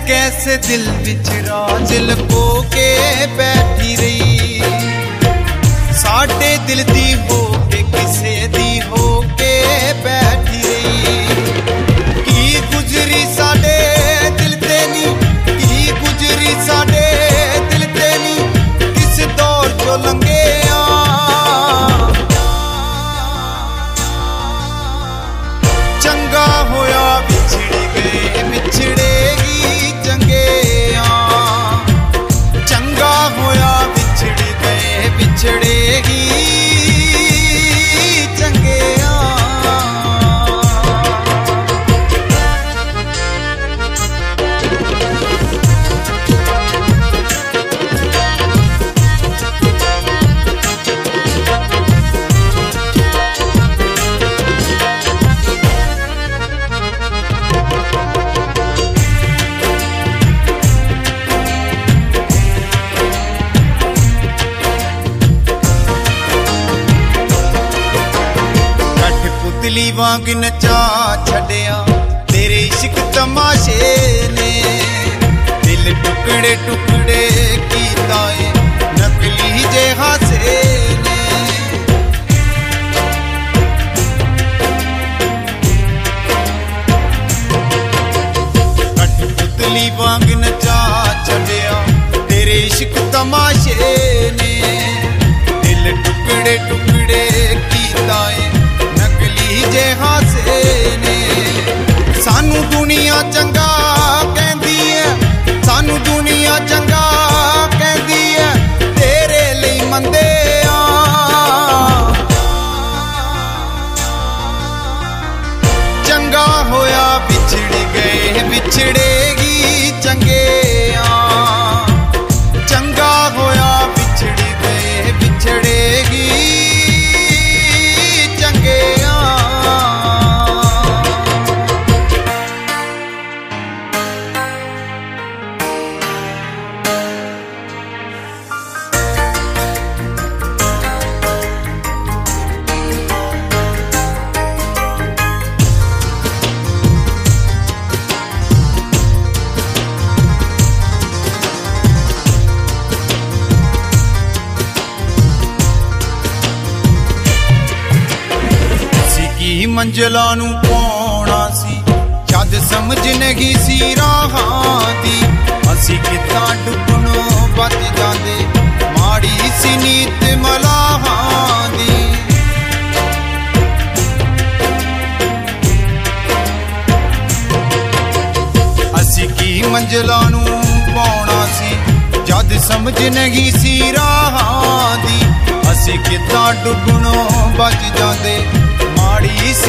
कैसे दिल विच राज लको के बैठी रही, साडे दिल दी हो के किसे दी हो के बैठी रही। की गुजरी साडे दिल ते नी, की गुजरी साडे दिल ते नी, किस दौर चो लंघे चंगा होया बिछड़ गए बिछड़ेगी चंगे चंगा होया बिछड़ गए बिछड़ेगी चंगे पुतली वांग नचा छड़िया तेरे इश्क तमाशे ने, दिल टुकड़े टुकड़े कीता है नकली जे हासे ने। पुतली वांग नचा छड़िया तेरे इश्क तमाशे ने, दिल टुकड़े टुकड़े कीता है जे हासे ने। सानू दुनिया चंगा कहंदी है, सानू दुनिया चंगा कहंदी है, तेरे लिए मंदे चंगा होया बिछड़ गए बिछड़ेगी चंगे चंगा होया बिछड़ गए बिछड़ेगी चंगे। मंजिलां नूं पाउणा सी जद समझ नहीं सी राहां दी, असीं कित्तां डुबणों बच जांदे माड़ी सी नीत मलाहां दी। असीं की मंजिलां नूं पाउणा सी जद समझ नहीं सी राहां दी, असीं कित्तां डुबणों बच जांदे माड़ी